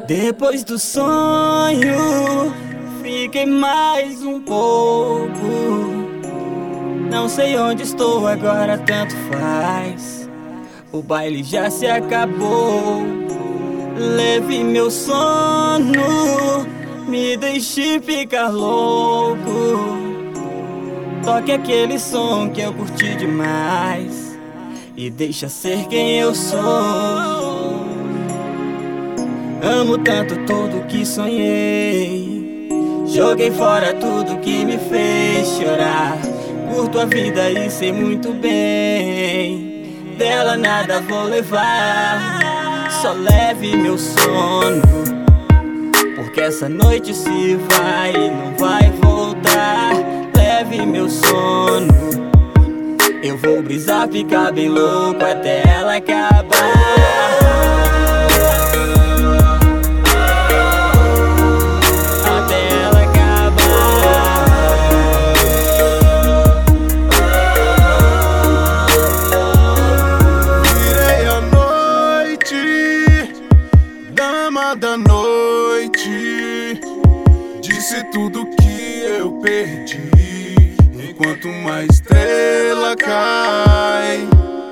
Depois do sonho, fiquei mais um pouco. Não sei onde estou agora, tanto faz. O baile já se acabou. Leve meu sono, me deixe ficar louco. Toque aquele som que eu curti demais e deixa ser quem eu sou. Amo tanto tudo que sonhei. Joguei fora tudo que me fez chorar. Curto a vida e sei muito bem. Dela nada vou levar. Só leve meu sono, porque essa noite se vai e não vai voltar. Leve meu sono, eu vou brisar, ficar bem louco até ela acabar. Da noite, disse tudo que eu perdi. Enquanto uma estrela cai,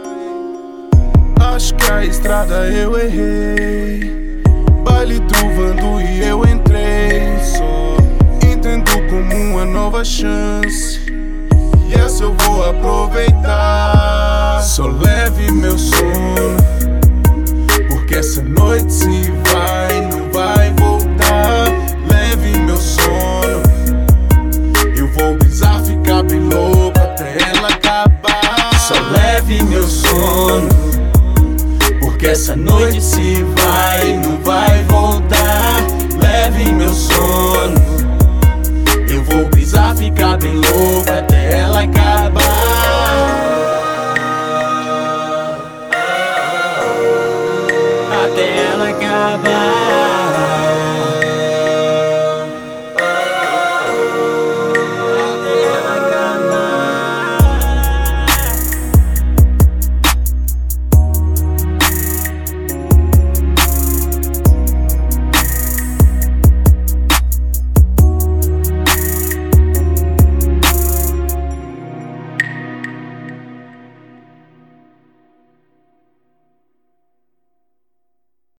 acho que a estrada eu errei. Baile truvando e eu entrei. Só entendo como uma nova chance, e essa eu vou aproveitar. Só leve meu sono, porque essa noite se vai, não vai voltar. Leve meu sono, eu vou brisar, ficar bem louco até ela acabar. Só leve meu sono, porque essa noite se vai, não vai voltar. Leve meu sono, eu vou brisar, ficar bem louco até ela acabar. Até ela acabar.